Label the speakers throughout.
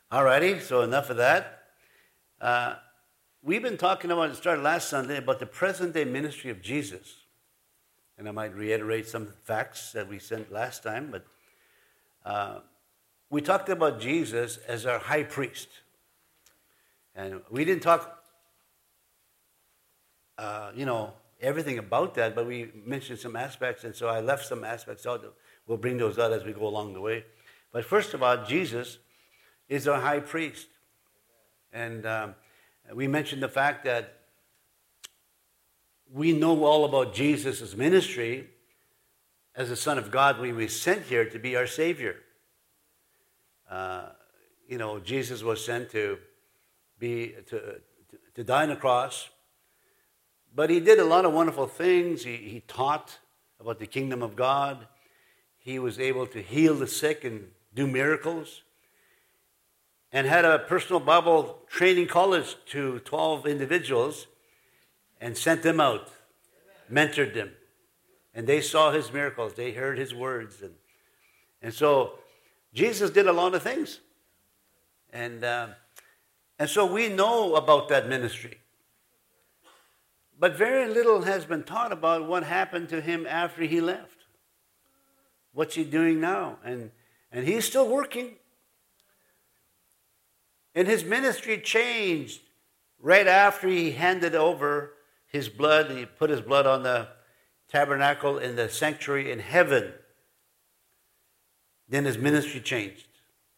Speaker 1: Alrighty, so enough of that. We've been talking about, it started last Sunday, about the present-day ministry of Jesus. And I might reiterate some facts that we sent last time, but we talked about Jesus as our high priest. And we didn't talk, everything about that, but we mentioned some aspects, and so I left some aspects out. We'll bring those out as we go along the way. But first of all, Jesus is our high priest. And we mentioned the fact that we know all about Jesus' ministry as the Son of God when he was sent here to be our Savior. Jesus was sent to die on the cross, but he did a lot of wonderful things. He taught about the kingdom of God. He was able to heal the sick and do miracles, and had a personal Bible training college to 12 individuals and sent them out, mentored them. And they saw his miracles. They heard his words. And so Jesus did a lot of things. And so we know about that ministry. But very little has been taught about what happened to him after he left. What's he doing now? And he's still working. And his ministry changed right after he handed over his blood. He put his blood on the tabernacle in the sanctuary in heaven. Then his ministry changed.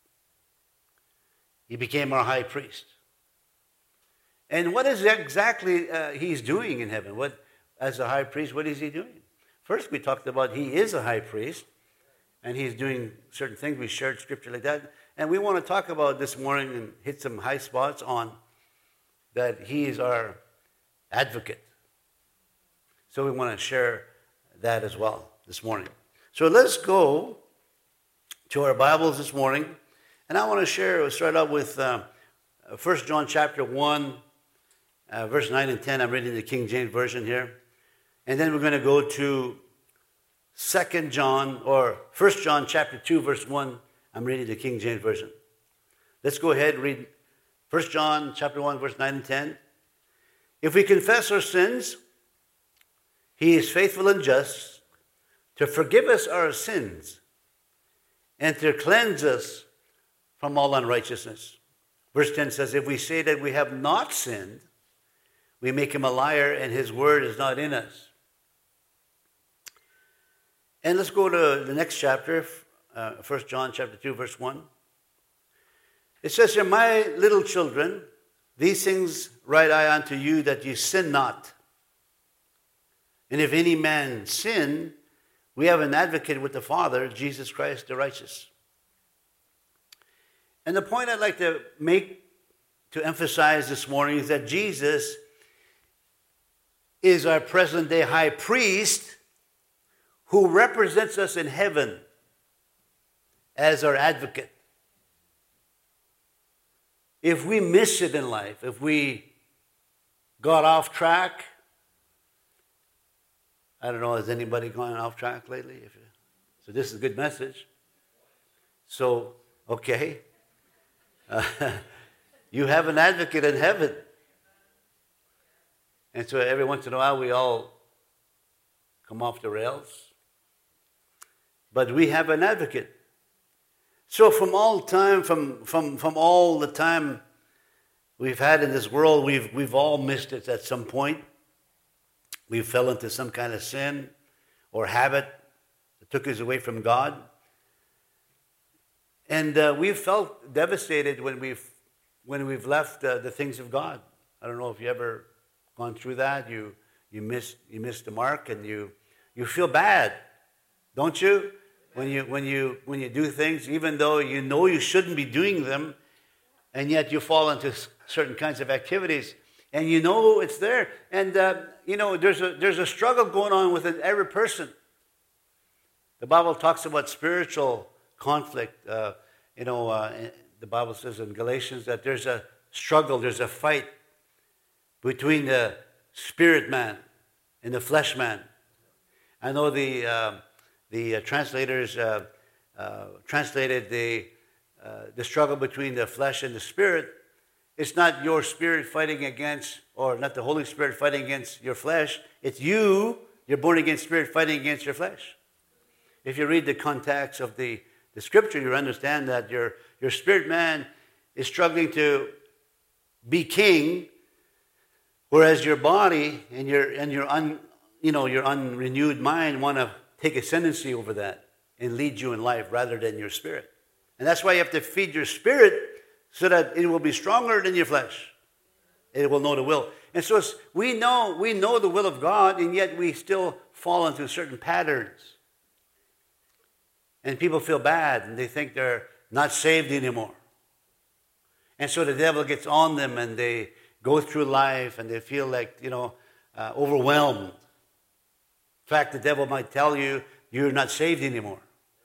Speaker 1: He became our high priest. And what is exactly he's doing in heaven? As a high priest, what is he doing? First, we talked about he is a high priest, and he's doing certain things. We shared scripture like that. And we want to talk about this morning and hit some high spots on that he is our advocate. So we want to share that as well this morning. So let's go to our Bibles this morning. And I want to start out with 1 John chapter 1, verse 9 and 10. I'm reading the King James Version here. And then we're going to go to 2 John, or 1 John chapter 2, verse 1. I'm reading the King James Version. Let's go ahead and read 1 John chapter 1, verse 9 and 10. If we confess our sins, he is faithful and just to forgive us our sins and to cleanse us from all unrighteousness. Verse 10 says, if we say that we have not sinned, we make him a liar and his word is not in us. And let's go to the next chapter, 1 John chapter 2, verse 1. It says here, my little children, these things write I unto you that ye sin not. And if any man sin, we have an advocate with the Father, Jesus Christ the righteous. And the point I'd like to make, to emphasize this morning, is that Jesus is our present-day high priest who represents us in heaven as our advocate. If we miss it in life, if we got off track, I don't know, has anybody gone off track lately? So this is a good message. So, okay. You have an advocate in heaven. And so every once in a while we all come off the rails. But we have an advocate. So from all time, from all the time we've had in this world, we've all missed it at some point. We fell into some kind of sin or habit that took us away from God. And we've felt devastated when we've left the things of God. I don't know if you ever gone through that. You missed the mark, and you feel bad, don't you? When you do things, even though you know you shouldn't be doing them, and yet you fall into certain kinds of activities, and you know it's there. And there's a struggle going on within every person. The Bible talks about spiritual conflict. The Bible says in Galatians that there's a struggle, there's a fight between the spirit man and the flesh man. I know the translators translated the the struggle between the flesh and the spirit, it's not your spirit fighting against, or not the Holy Spirit fighting against your flesh. It's you, your born-again spirit, fighting against your flesh. If you read the context of the Scripture, you understand that your spirit man is struggling to be king, whereas your body and your unrenewed mind want to take ascendancy over that and lead you in life rather than your spirit. And that's why you have to feed your spirit so that it will be stronger than your flesh. It will know the will. And so we know the will of God, and yet we still fall into certain patterns. And people feel bad, and they think they're not saved anymore. And so the devil gets on them, and they go through life, and they feel like, overwhelmed. In fact, the devil might tell you, you're not saved anymore.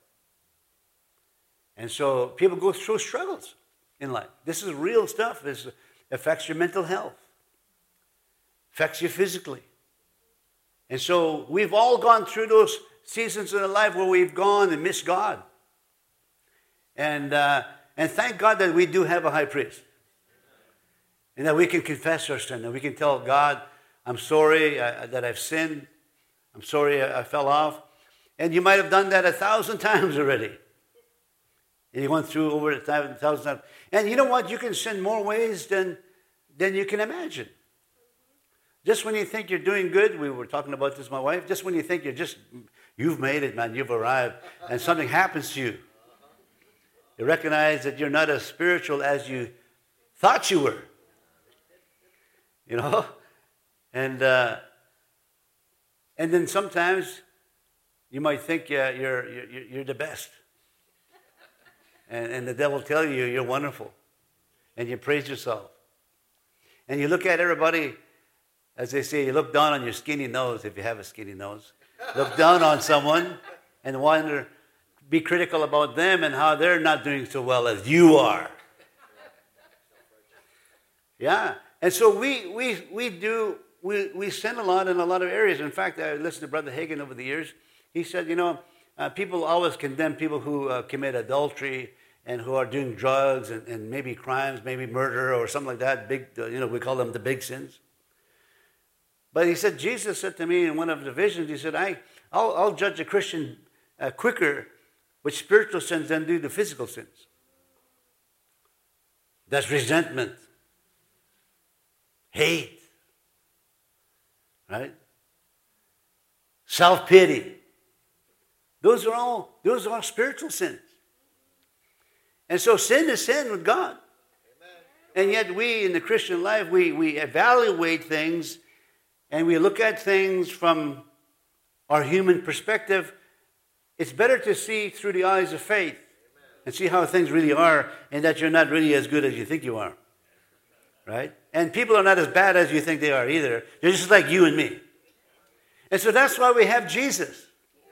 Speaker 1: And so people go through struggles in life. This is real stuff. This affects your mental health. Affects you physically. And so we've all gone through those seasons in our life where we've gone and missed God. And thank God that we do have a high priest. And that we can confess our sin. And we can tell God, I'm sorry that I've sinned. I'm sorry I fell off. And you might have done that 1,000 times already. And you went through over 1,000 times. And you know what? You can sin more ways than you can imagine. Just when you think you're doing good, we were talking about this with my wife, just when you think you've made it, man, you've arrived, and something happens to you. You recognize that you're not as spiritual as you thought you were. And then sometimes you might think you're the best. And the devil will tell you you're wonderful. And you praise yourself. And you look at everybody, as they say, you look down on your skinny nose, if you have a skinny nose. Look down on someone and wonder, be critical about them and how they're not doing so well as you are. Yeah. And so we sin a lot in a lot of areas. In fact, I listened to Brother Hagin over the years. He said, people always condemn people who commit adultery and who are doing drugs and maybe crimes, maybe murder or something like that. Big, we call them the big sins. But he said, Jesus said to me in one of the visions, he said, I'll judge a Christian quicker with spiritual sins than do the physical sins. That's resentment, hate, right? Self-pity. Those are spiritual sins. And so sin is sin with God. And yet we, in the Christian life, we evaluate things and we look at things from our human perspective. It's better to see through the eyes of faith and see how things really are and that you're not really as good as you think you are. Right? And people are not as bad as you think they are either. They're just like you and me. And so that's why we have Jesus.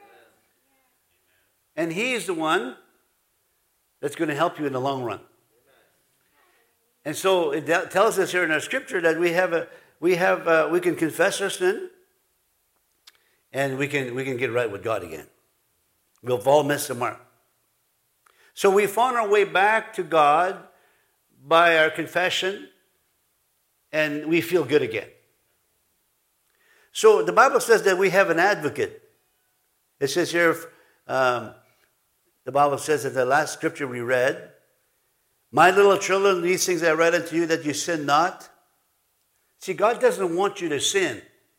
Speaker 1: And He's the one that's going to help you in the long run. And so it tells us here in our scripture that we can confess our sin, and we can get right with God again. We've all missed the mark. So we found our way back to God by our confession, and we feel good again. So the Bible says that we have an advocate. It says here, the Bible says in the last scripture we read, my little children, these things I read unto you, that you sin not. See, God doesn't want you to sin.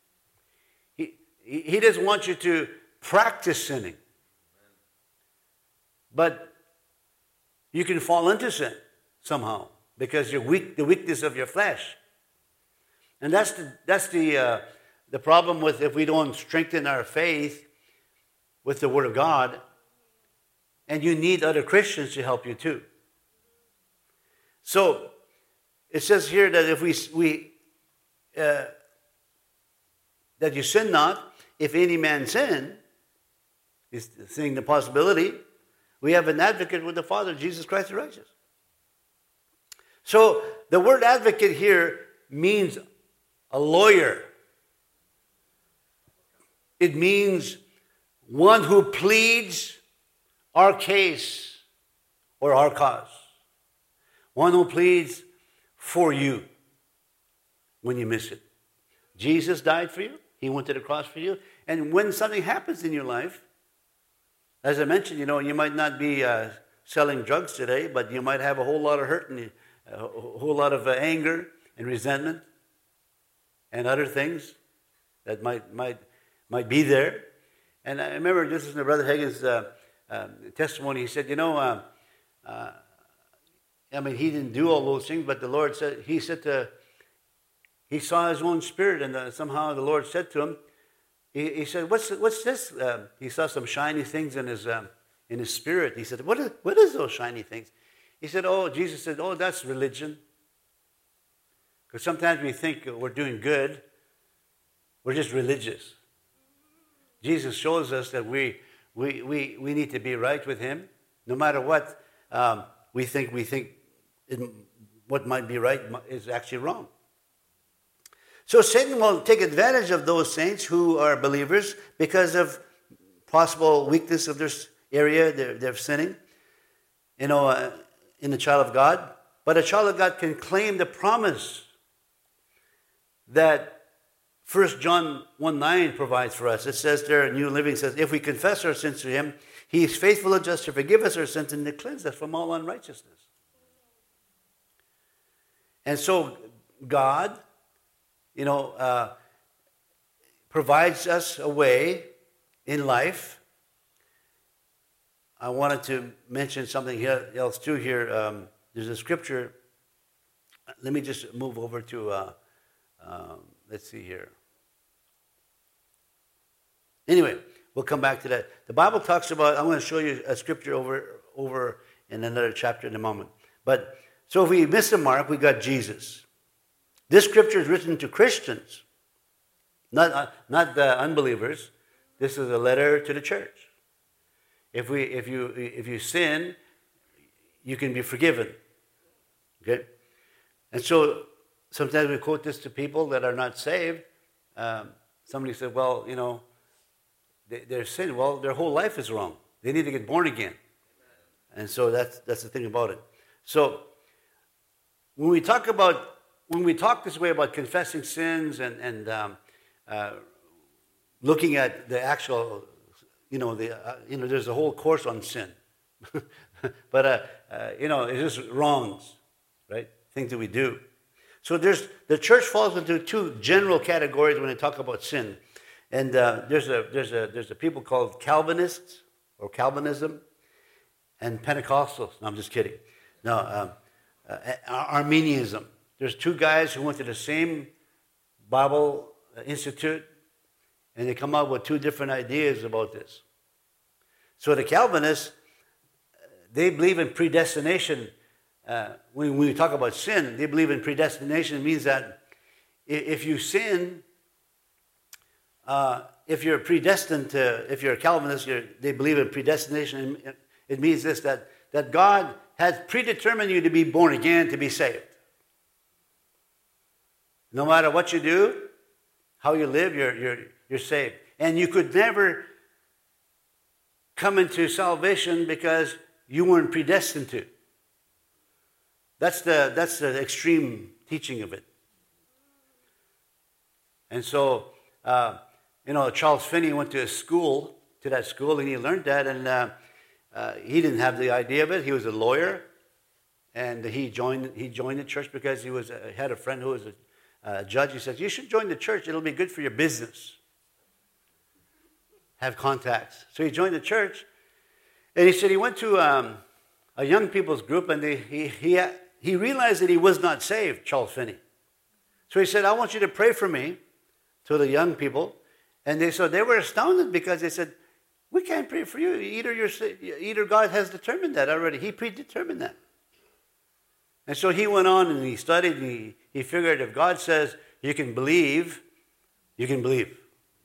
Speaker 1: He doesn't want you to practice sinning. But you can fall into sin somehow because you're weak, the weakness of your flesh. And that's the problem with if we don't strengthen our faith with the Word of God. And you need other Christians to help you too. So it says here that if we that you sin not, if any man sin, is seeing the possibility, we have an advocate with the Father, Jesus Christ the righteous. So the word advocate here means a lawyer. It means one who pleads our case or our cause. One who pleads for you when you miss it. Jesus died for you. He went to the cross for you. And when something happens in your life, as I mentioned, you might not be selling drugs today, but you might have a whole lot of hurt and a whole lot of anger and resentment and other things that might be there. And I remember this is in Brother Hagin's testimony. He said, he didn't do all those things, but the Lord said, he saw his own spirit, and somehow the Lord said to him, he said, what's this? He saw some shiny things in his spirit. He said, what is those shiny things? He said, Jesus said, that's religion. Because sometimes we think we're doing good. We're just religious. Jesus shows us that we need to be right with him. No matter what we think what might be right is actually wrong. So Satan will take advantage of those saints who are believers because of possible weakness of their area, they're sinning, in the child of God. But a child of God can claim the promise that 1 John 1:9 provides for us. It says there, New Living says, if we confess our sins to him, he is faithful and just to forgive us our sins and to cleanse us from all unrighteousness. And so God, provides us a way in life. I wanted to mention something else too here. There's a scripture. Let me just move over to, let's see here. Anyway, we'll come back to that. The Bible talks about, I'm going to show you a scripture over in another chapter in a moment. But, so if we miss the mark, we got Jesus. This scripture is written to Christians, not the unbelievers. This is a letter to the church. If you sin, you can be forgiven. Okay? And so sometimes we quote this to people that are not saved. Somebody said, well, their sin, well, their whole life is wrong. They need to get born again. And so that's the thing about it. So when we talk this way about confessing sins and looking at the actual, there's a whole course on sin. But, it's just wrongs, right? Things that we do. So the church falls into two general categories when they talk about sin. And there's a people called Calvinists or Calvinism and Pentecostals. No, I'm just kidding. No, Arminianism. There's two guys who went to the same Bible Institute, and they come up with two different ideas about this. So the Calvinists, they believe in predestination. When we talk about sin, they believe in predestination. It means that if you sin, if you're predestined to, if you're a Calvinist, they believe in predestination. It means this, that God has predetermined you to be born again, to be saved. No matter what you do, how you live, you're saved. And you could never come into salvation because you weren't predestined to. That's the extreme teaching of it. And so, Charles Finney went to that school, and he learned that, and he didn't have the idea of it. He was a lawyer, and he joined the church because he had a friend who was a judge. He said, you should join the church. It'll be good for your business. Have contacts. So he joined the church, and he said he went to a young people's group, and he realized that he was not saved, Charles Finney. So he said, I want you to pray for me, to the young people. And they were astounded because they said, we can't pray for you. Either God has determined that already. He predetermined that. And so he went on and he studied and he figured if God says you can believe, you can believe.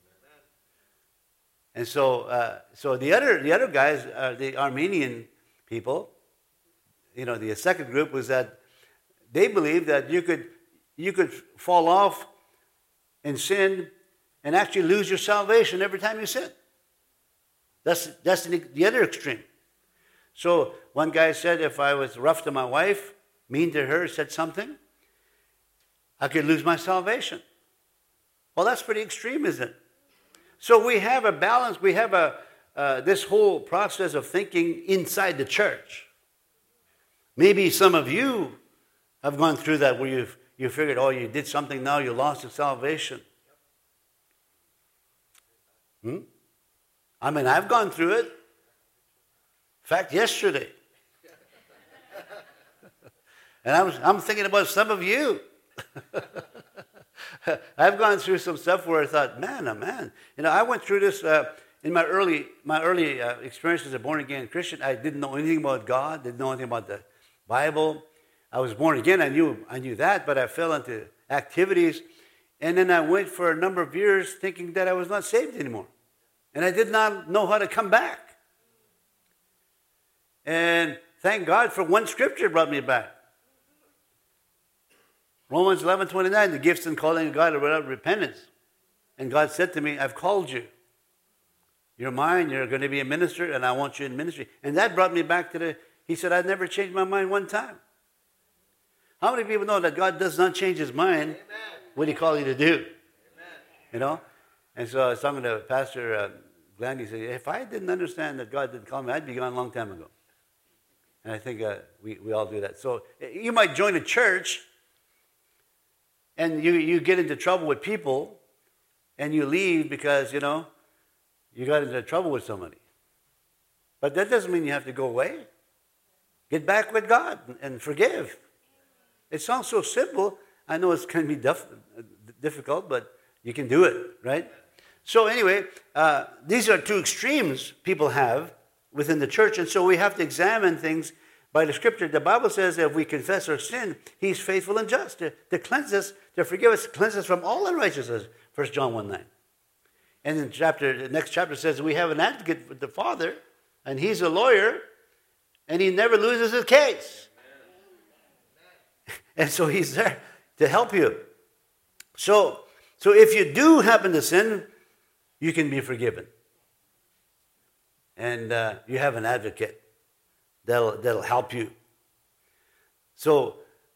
Speaker 1: And so the other guys, the Armenian people, the second group was that they believed that you could fall off and sin and actually lose your salvation every time you sin. That's the other extreme. So one guy said if I was rough to my wife, mean to her, said something, I could lose my salvation. Well, that's pretty extreme, isn't it? So we have a balance. We have this whole process of thinking inside the church. Maybe some of you have gone through that where you figured, oh, you did something now, you lost your salvation. I mean, I've gone through it. In fact, yesterday. And I'm thinking about some of you. I've gone through some stuff where I thought, man, oh man. I went through this in my early experience as a born-again Christian. I didn't know anything about God, didn't know anything about the Bible. I was born again, I knew that, but I fell into activities. And then I went for a number of years thinking that I was not saved anymore. And I did not know how to come back. And thank God for one scripture brought me back. Romans 11:29, the gifts and calling of God are without repentance. And God said to me, I've called you. You're mine, you're going to be a minister, and I want you in ministry. And that brought me back to he said, I've never changed my mind one time. How many people know that God does not change his mind? Amen. What he called you to do? Amen. And so I was talking to Pastor Glenn. He said, if I didn't understand that God didn't call me, I'd be gone a long time ago. And I think we all do that. So you might join a church and you get into trouble with people and you leave because, you got into trouble with somebody. But that doesn't mean you have to go away. Get back with God and forgive. It sounds so simple. I know it's going to be difficult, but you can do it, right? So anyway, these are two extremes people have within the church, and so we have to examine things by the Scripture. The Bible says that if we confess our sin, he's faithful and just to cleanse us, to forgive us, cleanse us from all unrighteousness, 1 John 1:9. And the next chapter says we have an advocate with the Father, and he's a lawyer, and he never loses his case. And so he's there to help you. So if you do happen to sin, you can be forgiven. And you have an advocate that'll help you. So,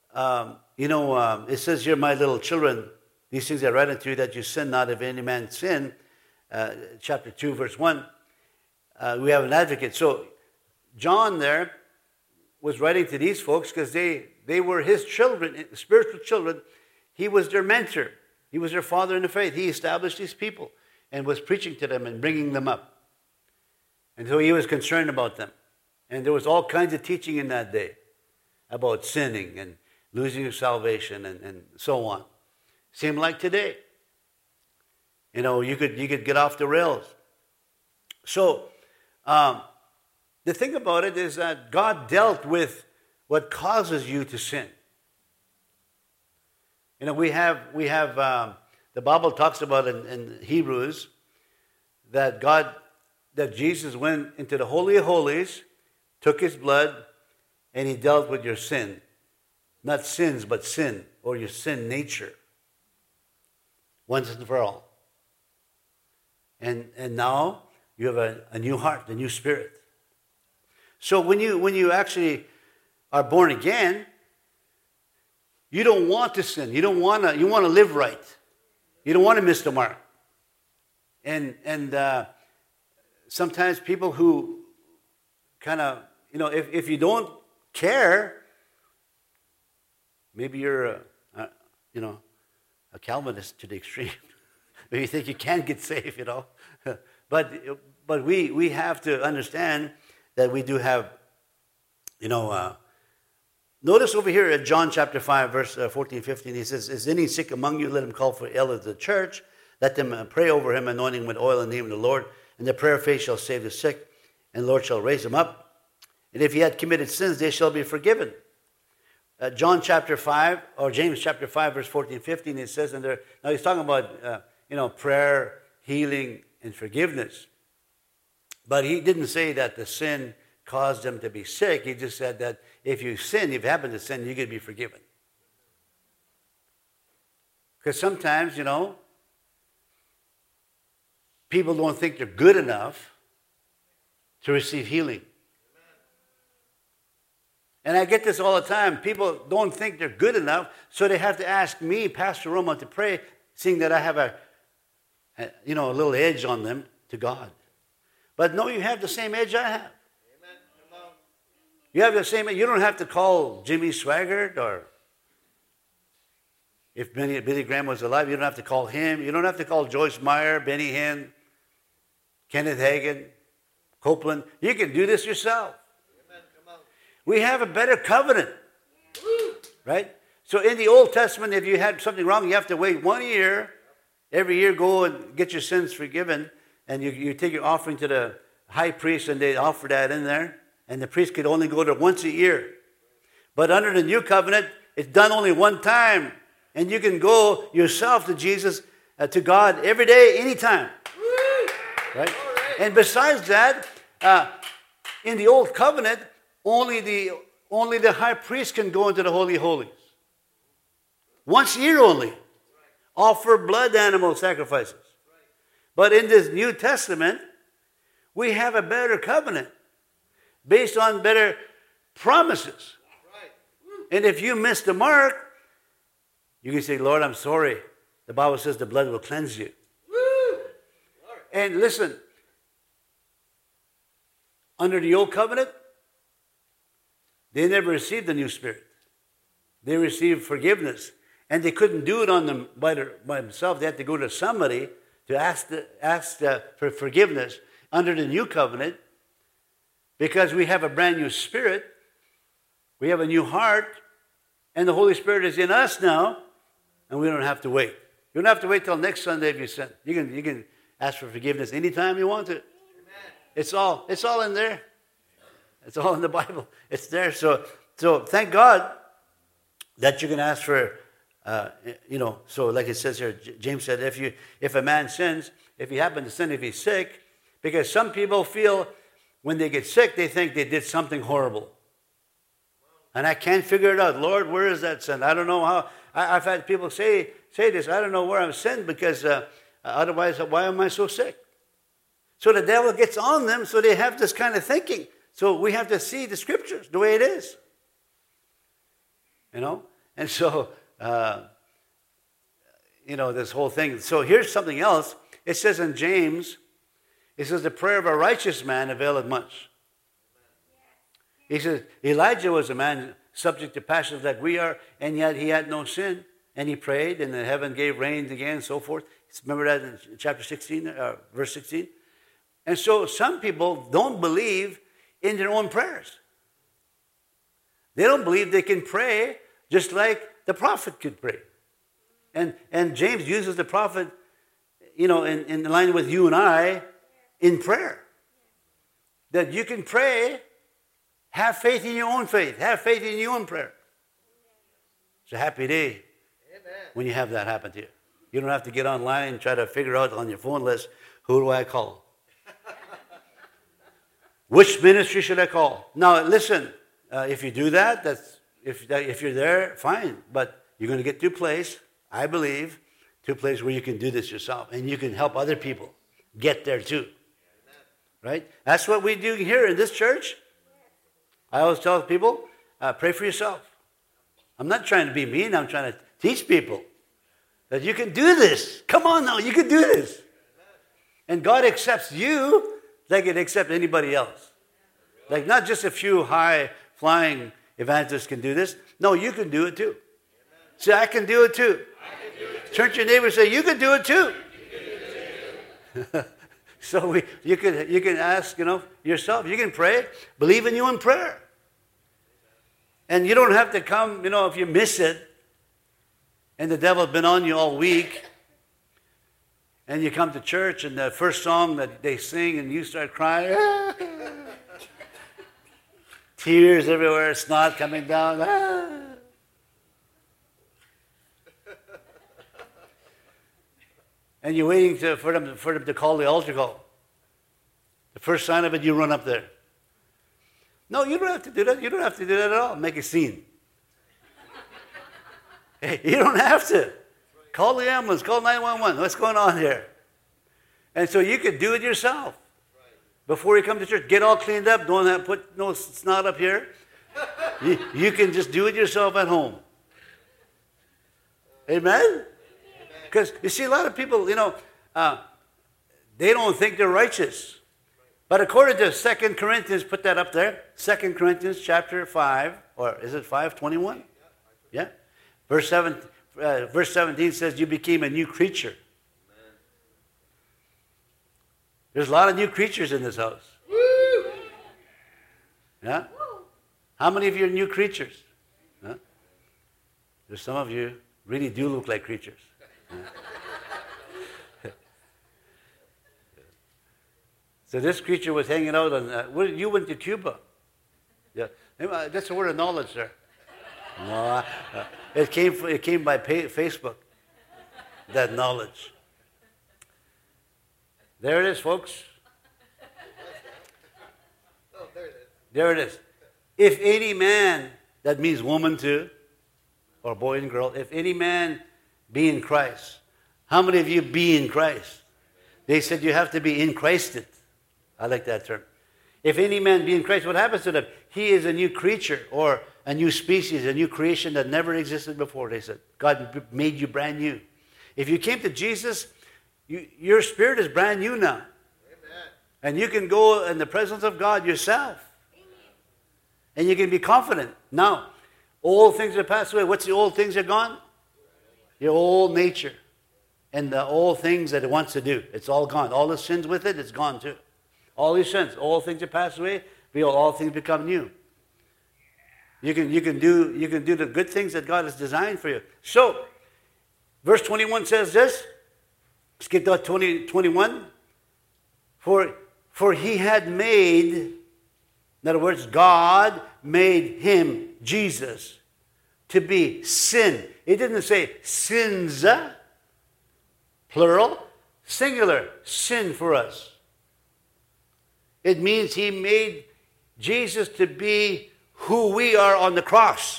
Speaker 1: it says here, my little children, these things I write unto you that you sin not. If any man sin, chapter 2, verse 1, we have an advocate. So John there was writing to these folks because they were his children, spiritual children. He was their mentor. He was their father in the faith. He established these people and was preaching to them and bringing them up. And so he was concerned about them. And there was all kinds of teaching in that day about sinning and losing your salvation and so on. Seemed like today. You could get off the rails. So the thing about it is that God dealt with what causes you to sin. We have the Bible talks about in Hebrews that Jesus went into the Holy of Holies, took his blood, and he dealt with your sin. Not sins, but sin, or your sin nature. Once and for all. And now you have a new heart, a new spirit. So when you actually are born again, you don't want to sin. You want to live right. You don't want to miss the mark. And sometimes people who kind of, if you don't care, maybe you're a Calvinist to the extreme. Maybe you think you can't get saved, But we have to understand that we do have, notice over here at John chapter 5, verse 14, 15, he says, is any sick among you? Let him call for elders of the church. Let them pray over him, anointing him with oil in the name of the Lord. And the prayer of faith shall save the sick, and the Lord shall raise him up. And if he had committed sins, they shall be forgiven. John chapter 5, or James chapter 5, verse 14, 15, it says in there, now he's talking about, prayer, healing, and forgiveness. But he didn't say that the sin caused them to be sick. He just said that if you happen to sin, you can be forgiven. Because sometimes, people don't think they're good enough to receive healing. And I get this all the time. People don't think they're good enough, so they have to ask me, Pastor Roma, to pray, seeing that I have a little edge on them to God. But no, you have the same edge I have. Amen. Come on. You have the same. You don't have to call Jimmy Swaggart, or if Billy Graham was alive, you don't have to call him. You don't have to call Joyce Meyer, Benny Hinn, Kenneth Hagin, Copeland. You can do this yourself. Amen. Come on. We have a better covenant, right? So in the Old Testament, if you had something wrong, you have to wait 1 year. Every year, go and get your sins forgiven, and you take your offering to the high priest, and they offer that in there. And the priest could only go there once a year. But under the new covenant, it's done only one time. And you can go yourself to Jesus, to God, every day, anytime. Right? And besides that, in the old covenant, only the high priest can go into the Holy of Holies. Once a year only. Offer blood animal sacrifices. But in this New Testament, we have a better covenant based on better promises. And if you miss the mark, you can say, Lord, I'm sorry. The Bible says the blood will cleanse you. And listen, under the old covenant, they never received the new spirit. They received forgiveness. And they couldn't do it on them by themselves. They had to go to somebody to ask for forgiveness under the new covenant, because we have a brand new spirit. We have a new heart. And the Holy Spirit is in us now. And we don't have to wait. You don't have to wait till next Sunday if you sin. You can ask for forgiveness anytime you want to. It's all in there. It's all in the Bible. It's there. So thank God that you can ask for. So like it says here, James said, if a man sins, if he happens to sin, if he's sick, because some people feel when they get sick, they think they did something horrible. And I can't figure it out. Lord, where is that sin? I don't know how. I've had people say this, I don't know where I'm sinned, because otherwise, why am I so sick? So the devil gets on them, so they have this kind of thinking. So we have to see the scriptures the way it is. And so... this whole thing. So here's something else. It says in James, it says, the prayer of a righteous man availeth much. He says, Elijah was a man subject to passions like we are, and yet he had no sin. And he prayed, and the heaven gave rain again, and so forth. Remember that in chapter 16, verse 16? And so some people don't believe in their own prayers. They don't believe they can pray just like the prophet could pray. And James uses the prophet, in line with you and I, in prayer. That you can pray, have faith in your own faith, have faith in your own prayer. It's a happy day when you have that happen to you. You don't have to get online and try to figure out on your phone list, who do I call? Which ministry should I call? Now, listen, if you do that, if you're there, fine. But you're going to get to a place, I believe, to a place where you can do this yourself. And you can help other people get there too. Right? That's what we do here in this church. I always tell people, pray for yourself. I'm not trying to be mean. I'm trying to teach people that you can do this. Come on now, you can do this. And God accepts you like it accepts anybody else. Like not just a few high-flying evangelists can do this. No, you can do it too. Say, I can do it too. Turn to your neighbor and say, you can do it too. So you can ask, yourself. You can pray. Believe in you in prayer. And you don't have to come, if you miss it, and the devil's been on you all week, and you come to church, and the first song that they sing, and you start crying, tears everywhere, snot coming down. And you're waiting for them to call the altar call. The first sign of it, you run up there. No, you don't have to do that. You don't have to do that at all. Make a scene. Hey, you don't have to. Call the ambulance. Call 911. What's going on here? And so you could do it yourself. Before you come to church, get all cleaned up. Don't put no snot up here. You can just do it yourself at home. Amen? Because you see, a lot of people, they don't think they're righteous. But according to 2 Corinthians, put that up there. 2 Corinthians chapter 5, or is it 5:21? Yeah. Verse 17 says, you became a new creature. There's a lot of new creatures in this house. Yeah? How many of you are new creatures? Huh? There's some of you really do look like creatures. So this creature was hanging out on, you went to Cuba. Yeah, that's a word of knowledge there. No, it came by Facebook, that knowledge. There it is, folks.
Speaker 2: Oh, there it is.
Speaker 1: There it is. If any man, that means woman too, or boy and girl, if any man be in Christ. How many of you be in Christ? They said you have to be in Christed. I like that term. If any man be in Christ, what happens to them? He is a new creature or a new species, a new creation that never existed before, they said. God made you brand new. If you came to Jesus, your spirit is brand new now.
Speaker 2: Amen.
Speaker 1: And you can go in the presence of God yourself. Amen. And you can be confident. Now, old things are passed away. What's the old things that are gone? Your old nature. And the old things that it wants to do. It's all gone. All the sins with it, it's gone too. All these sins, all things are passed away. All things become new. You can do the good things that God has designed for you. So, verse 21 says this. Skip to 21. For he had made, in other words, God made him, Jesus, to be sin. It didn't say sins, plural, singular, sin for us. It means he made Jesus to be who we are on the cross.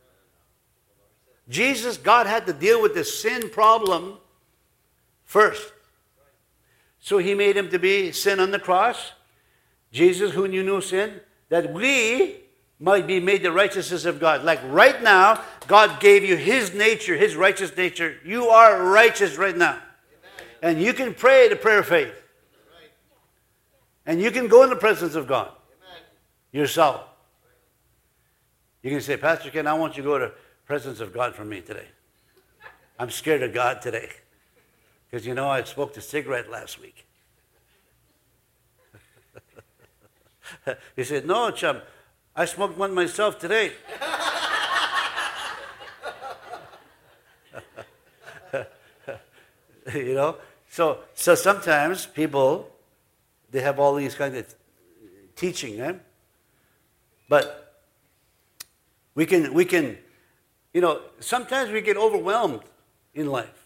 Speaker 1: Jesus, God had to deal with the sin problem first. So he made him to be sin on the cross. Jesus, who knew no sin, that we might be made the righteousness of God. Like right now, God gave you his nature, his righteous nature. You are righteous right now. Amen. And you can pray the prayer of faith. And you can go in the presence of God. Amen. Yourself. You can say, Pastor Ken, I want you to go to the presence of God for me today. I'm scared of God today. Because I smoked a cigarette last week. He said, no, chum, I smoked one myself today. So sometimes people, they have all these kinds of teaching, eh? But we can, sometimes we get overwhelmed in life.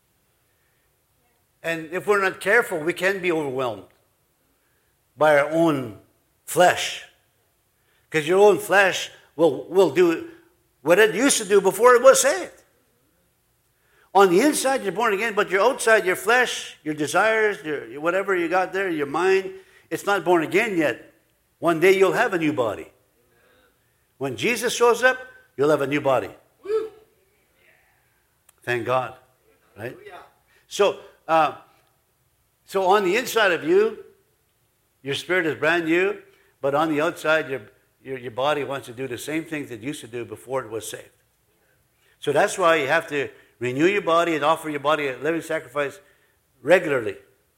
Speaker 1: And if we're not careful, we can be overwhelmed by our own flesh. Because your own flesh will do what it used to do before it was saved. On the inside, you're born again, but your outside, your flesh, your desires, your whatever you got there, your mind, it's not born again yet. One day you'll have a new body. When Jesus shows up, you'll have a new body. Thank God. Right? So on the inside of you, your spirit is brand new, but on the outside, your body wants to do the same things it used to do before it was saved. So that's why you have to renew your body and offer your body a living sacrifice regularly.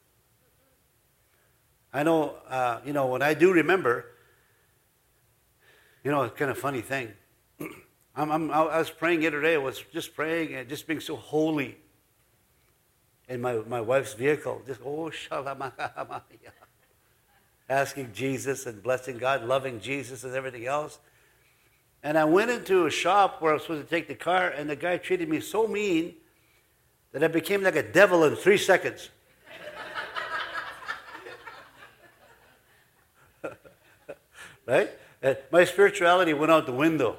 Speaker 1: I know, when I do remember, it's kind of a funny thing. I was praying yesterday. I was just praying and just being so holy in my wife's vehicle. Just, asking Jesus and blessing God, loving Jesus and everything else. And I went into a shop where I was supposed to take the car, and the guy treated me so mean that I became like a devil in 3 seconds. Right? And my spirituality went out the window.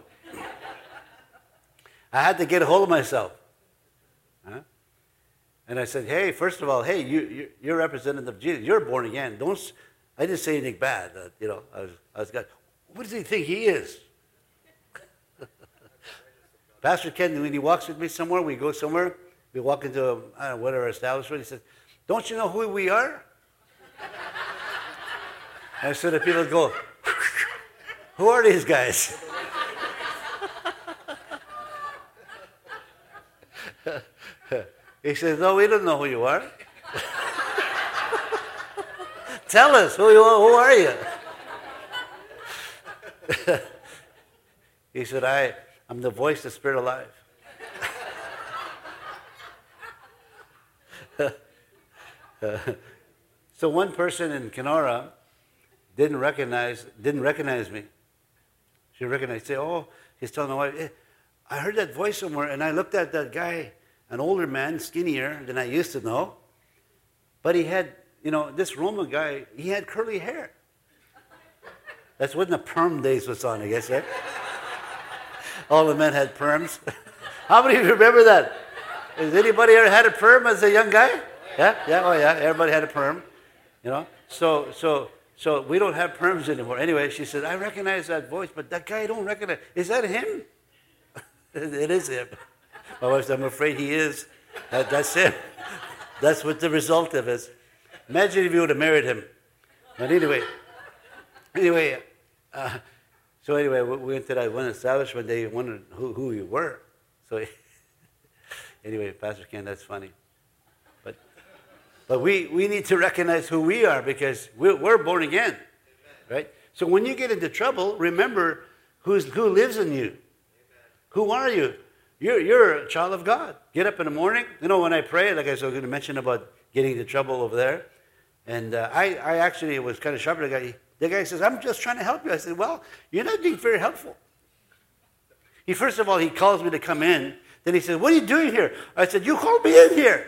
Speaker 1: I had to get a hold of myself. Huh? And I said, hey, first of all, you're representative of Jesus. You're born again. I didn't say anything bad. I was God. What does he think he is? Pastor Ken, when he walks with me somewhere, we go somewhere, we walk into whatever establishment, he says, don't you know who we are? And so the people go, who are these guys? He says, no, we don't know who you are. Tell us, who are you? He said, I'm the voice of the Spirit alive. So one person in Kenora didn't recognize me. She recognized, say, oh, he's telling my wife, I heard that voice somewhere, and I looked at that guy, an older man, skinnier than I used to know, but he had, this Roman guy, he had curly hair. That's when the perm days was on, I guess, right? All the men had perms. How many of you remember that? Has anybody ever had a perm as a young guy? Yeah, oh yeah, everybody had a perm, So we don't have perms anymore. Anyway, she said, I recognize that voice, but that guy I don't recognize. Is that him? It is him. My wife said, I'm afraid he is. That's him. That's what the result of it is. Imagine if you would have married him. But anyway, we went to that one establishment. They wondered who you were. So anyway, Pastor Ken, that's funny. But we need to recognize who we are because we're born again, right? So when you get into trouble, remember who lives in you. Who are you? You're a child of God. Get up in the morning. When I pray, like I was going to mention about getting into trouble over there, and I actually was kind of sharp. The guy says, I'm just trying to help you. I said, well, you're not being very helpful. First of all, he calls me to come in. Then he said, what are you doing here? I said, you called me in here.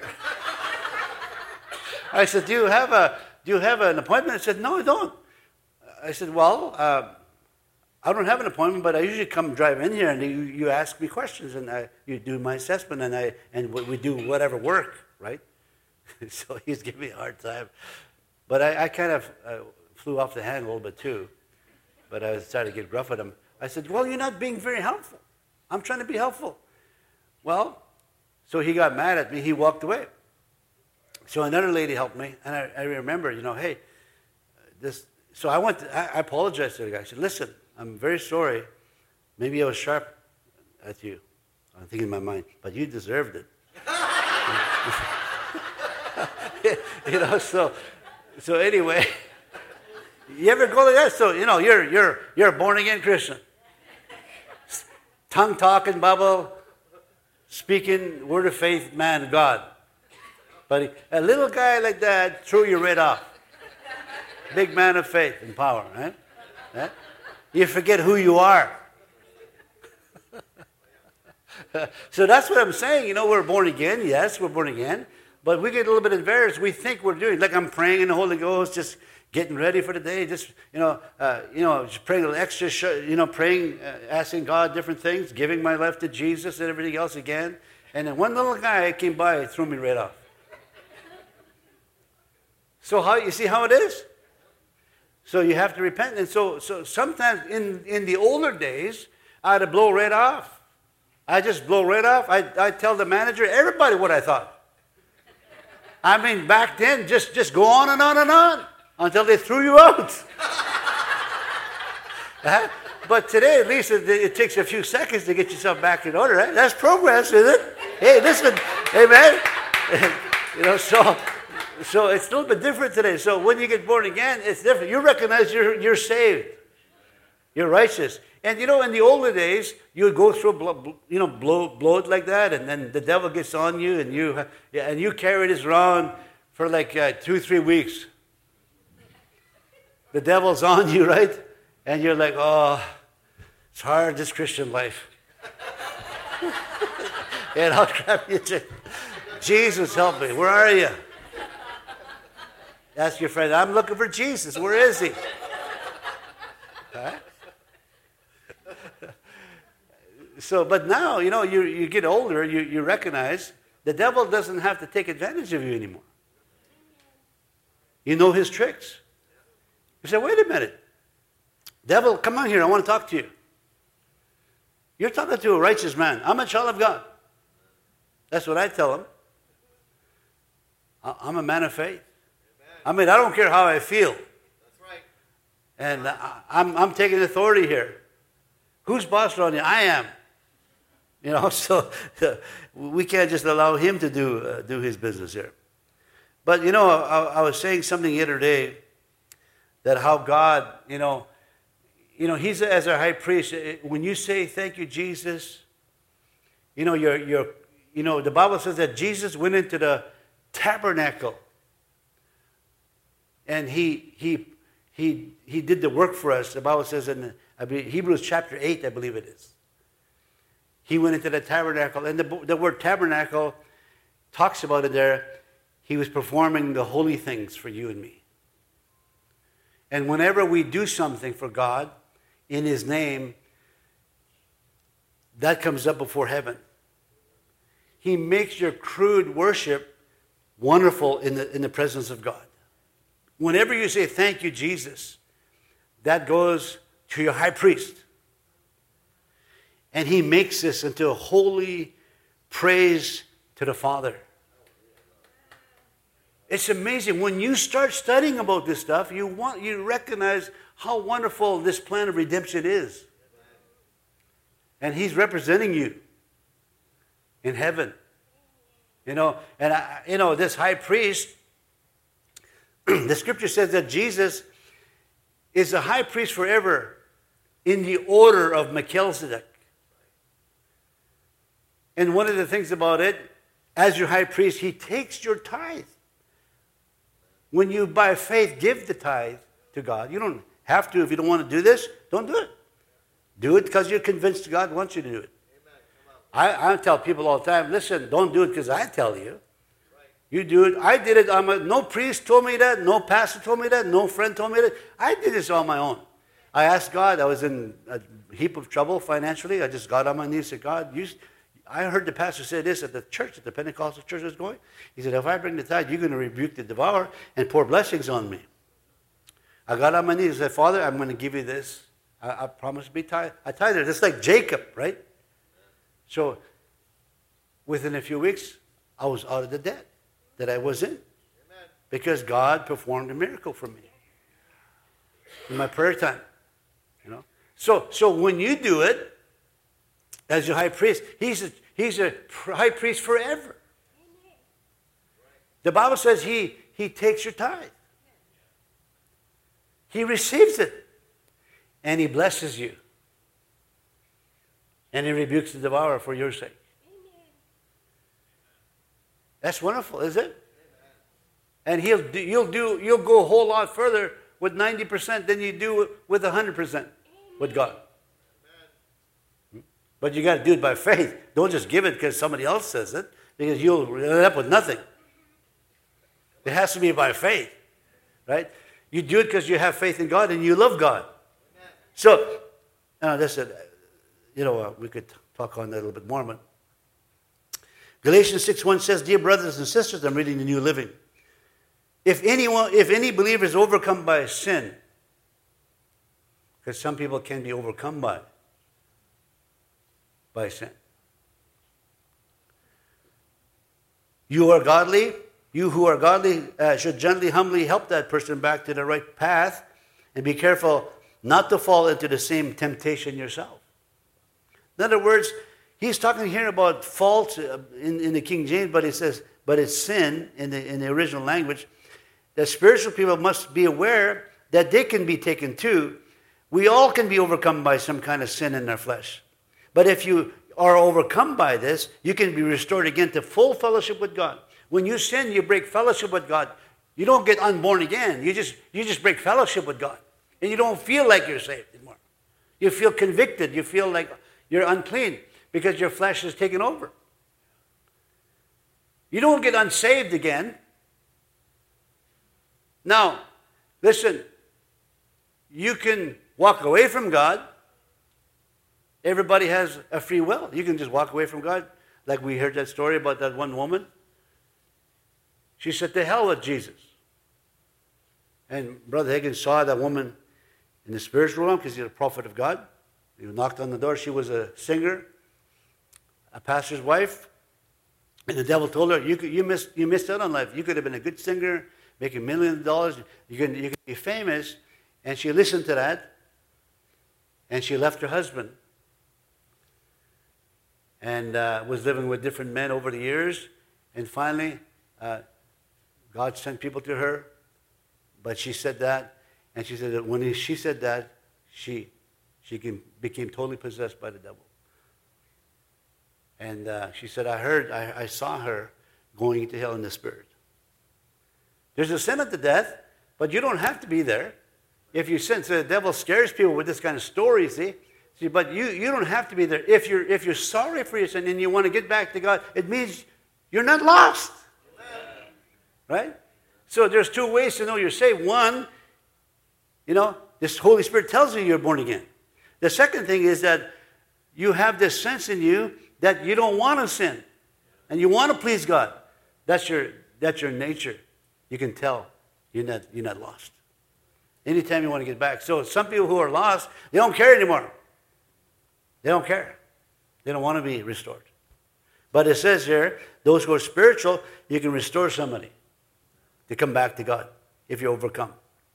Speaker 1: I said, do you have an appointment? I said, no, I don't. I said, well, I don't have an appointment, but I usually come drive in here, and you ask me questions, and you do my assessment, and we do whatever work, right? So he's giving me a hard time. But I kind of flew off the handle a little bit too, but I was trying to get gruff at him. I said, well, you're not being very helpful. I'm trying to be helpful. Well, so he got mad at me. He walked away. So another lady helped me, and I remember, hey, this. So I apologized to the guy. I said, listen, I'm very sorry. Maybe I was sharp at you. I'm thinking in my mind, but you deserved it. So anyway, you ever go like that? So, you're a born-again Christian. Tongue-talking, Bible, speaking, word of faith, man of God. But a little guy like that threw you right off. Big man of faith and power, right? You forget who you are. So that's what I'm saying. We're born again. Yes, we're born again. But we get a little bit embarrassed. We think we're doing, like I'm praying in the Holy Ghost, just getting ready for the day, just, just praying a little extra, praying, asking God different things, giving my life to Jesus and everything else again. And then one little guy came by and threw me right off. So you see how it is? So you have to repent. And so sometimes in the older days, I'd blow right off. I just blow right off. I tell the manager, everybody what I thought. I mean, back then, just go on and on and on until they threw you out. But today, at least, it takes a few seconds to get yourself back in order, right? That's progress, isn't it? Hey, listen, amen. So it's a little bit different today. So when you get born again, it's different. You recognize you're saved. You're righteous. And in the older days, you would go through, blow it like that, and then the devil gets on you, and you carry this around for like 2-3 weeks. The devil's on you, right? And you're like, oh, it's hard, this Christian life. And I'll grab you. Jesus, help me. Where are you? Ask your friend, I'm looking for Jesus. Where is he? Right? So, but now, you get older, you recognize the devil doesn't have to take advantage of you anymore. You know his tricks. You say, wait a minute. Devil, come on here. I want to talk to you. You're talking to a righteous man. I'm a child of God. That's what I tell him. I'm a man of faith. I mean, I don't care how I feel.
Speaker 2: That's right.
Speaker 1: And I'm taking authority here. Who's boss around you? I am. You know, so we can't just allow him to do his business here. But, you know, I was saying something the other day that how God, you know, he's as our high priest. When you say, thank you, Jesus, you know, the Bible says that Jesus went into the tabernacle and he did the work for us. The Bible says in Hebrews chapter 8, I believe it is. He went into the tabernacle, and the word tabernacle talks about it there. He was performing the holy things for you and me. And whenever we do something for God in His name, that comes up before heaven. He makes your crude worship wonderful in the presence of God. Whenever you say, thank you, Jesus, that goes to your high priest. And he makes this into a holy praise to the Father. It's amazing. When you start studying about this stuff, you recognize how wonderful this plan of redemption is. And he's representing you in heaven. You know, and this high priest, the scripture says that Jesus is a high priest forever in the order of Melchizedek. And one of the things about it, as your high priest, he takes your tithe. When you, by faith, give the tithe to God, you don't have to. If you don't want to do this, don't do it. Do it because you're convinced God wants you to do it. I tell people all the time, listen, don't do it because I tell you. You do it. I did it. No priest told me that. No pastor told me that. No friend told me that. I did this on my own. I asked God. I was in a heap of trouble financially. I just got on my knees and said, God, I heard the pastor say this at the church, at the Pentecostal church I was going. He said, if I bring the tithe, you're going to rebuke the devourer and pour blessings on me. I got on my knees and said, Father, I'm going to give you this. I promise to be tithe. I tithed it. Just like Jacob, right? So within a few weeks, I was out of the debt that I was in. Amen. Because God performed a miracle for me in my prayer time. You know. So when you do it, as your high priest, he's a high priest forever. The Bible says he takes your tithe. He receives it. And he blesses you. And he rebukes the devourer for your sake. That's wonderful, isn't it? And you'll go a whole lot further with 90% than you do with 100% with God. But you got to do it by faith. Don't just give it because somebody else says it, because you'll end up with nothing. It has to be by faith, right? You do it because you have faith in God and you love God. So, listen, we could talk on that a little bit more. But Galatians 6:1 says, "Dear brothers and sisters," I'm reading the New Living. If any believer is overcome by sin, because some people can be overcome by sin. You who are godly should gently, humbly help that person back to the right path, and be careful not to fall into the same temptation yourself. In other words, he's talking here about fault in the King James, but it's sin in the original language. That spiritual people must be aware that they can be taken too. We all can be overcome by some kind of sin in our flesh. But if you are overcome by this, you can be restored again to full fellowship with God. When you sin, you break fellowship with God. You don't get unborn again. You just break fellowship with God. And you don't feel like you're saved anymore. You feel convicted. You feel like you're unclean because your flesh is taken over. You don't get unsaved again. Now, listen, you can walk away from God. Everybody has a free will. You can just walk away from God. Like we heard that story about that one woman. She said, to hell with Jesus. And Brother Hagin saw that woman in the spiritual realm because he's a prophet of God. He knocked on the door. She was a singer, a pastor's wife. And the devil told her, you missed out on life. You could have been a good singer, making millions of dollars. You could be famous. And she listened to that. And she left her husband. And was living with different men over the years. And finally, God sent people to her. But she said that. And she said that when she said that, she became totally possessed by the devil. And she said, I saw her going into hell in the spirit. There's a sin unto death, but you don't have to be there. If you sin, so the devil scares people with this kind of story, see, but you don't have to be there. If you're sorry for your sin and you want to get back to God, it means you're not lost. Right? So there's two ways to know you're saved. One, this Holy Spirit tells you you're born again. The second thing is that you have this sense in you that you don't want to sin. And you want to please God. That's your nature. You can tell you're not lost. Anytime you want to get back. So some people who are lost, they don't care anymore. They don't care. They don't want to be restored. But it says here, those who are spiritual, you can restore somebody to come back to God if you overcome.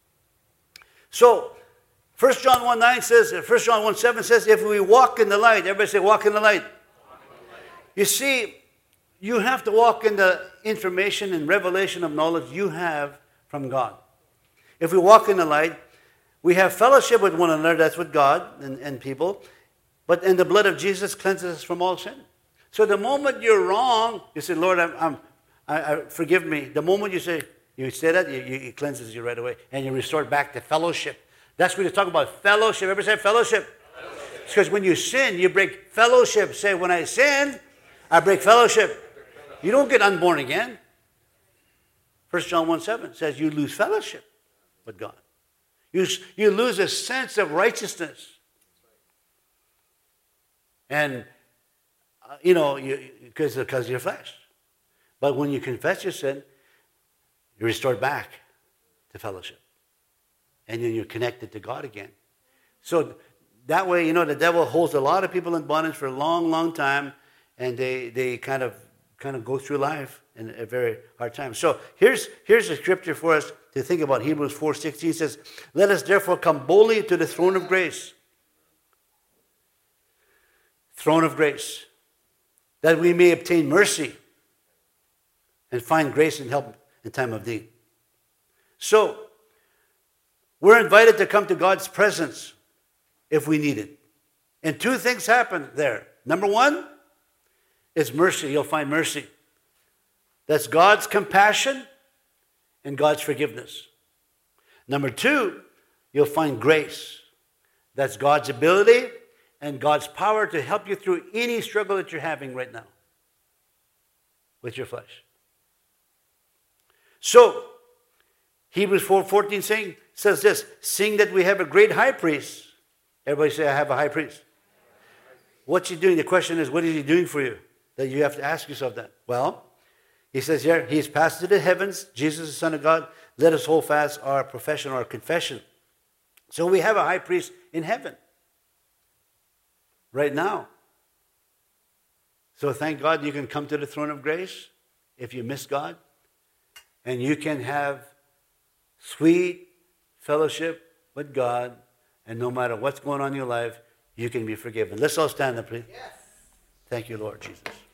Speaker 1: So 1 John 1:9 says, 1 John 1:7 says, if we walk in the light, everybody say, walk in the light. You see, you have to walk in the information and revelation of knowledge you have from God. If we walk in the light, we have fellowship with one another, that's with God and people, and the blood of Jesus cleanses us from all sin. So the moment you're wrong, you say, Lord, forgive me. The moment you say that, it cleanses you right away, and you're restored back to fellowship. That's what you talk about, fellowship. Everybody say fellowship. Because when you sin, you break fellowship. Say, when I sin, I break fellowship. You don't get unborn again. 1 John 1:7 says you lose fellowship with God. You lose a sense of righteousness. And, because of your flesh. But when you confess your sin, you're restored back to fellowship. And then you're connected to God again. So that way, the devil holds a lot of people in bondage for a long, long time. And they kind of go through life in a very hard time. So here's a scripture for us to think about. Hebrews 4:16 says, let us therefore come boldly to the throne of grace. Throne of grace. That we may obtain mercy and find grace and help in time of need. So, we're invited to come to God's presence if we need it. And two things happen there. Number one is mercy. You'll find mercy. That's God's compassion and God's forgiveness. Number two, you'll find grace. That's God's ability and God's power to help you through any struggle that you're having right now with your flesh. So, Hebrews 4:14 says this, seeing that we have a great high priest. Everybody say, I have a high priest. What's he doing? The question is, what is he doing for you? That you have to ask yourself that. Well, he says here, he's passed to the heavens, Jesus the Son of God. Let us hold fast our profession, our confession. So we have a high priest in heaven right now. So thank God you can come to the throne of grace if you miss God. And you can have sweet fellowship with God. And no matter what's going on in your life, you can be forgiven. Let's all stand up, please. Yes. Thank you, Lord Jesus.